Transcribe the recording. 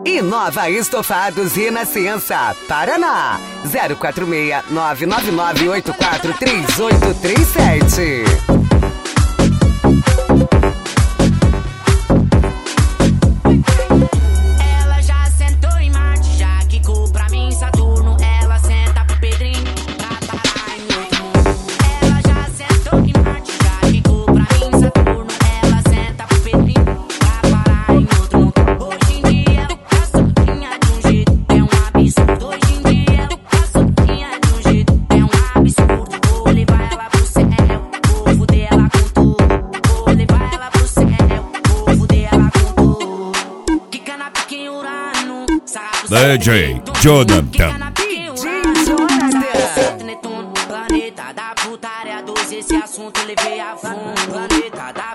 E Nova Estofados Renascença, Paraná, 046-999843837. Ela já sentou em Marte, já quicou pra mim Saturno. Ela senta pro Pedrinho pra parar em outro mundo. Ela já sentou em Marte, já quicou pra mim Saturno. Ela senta pro Pedrinho pra parar em outro mundo. Hoje em dia tu tá soltinha de um jeito, é um absurdo. Hoje em dia tu tá soltinha de um jeito, é um absurdo. Vou levar ela pro céu, vou fuder ela com tudo. Vou levar ela pro céu, vou fuder ela com tudo. Quica na pique em Urano, DJ Jonathan. Planeta da putaria 12, esse assunto eu levei a fundo. Planeta da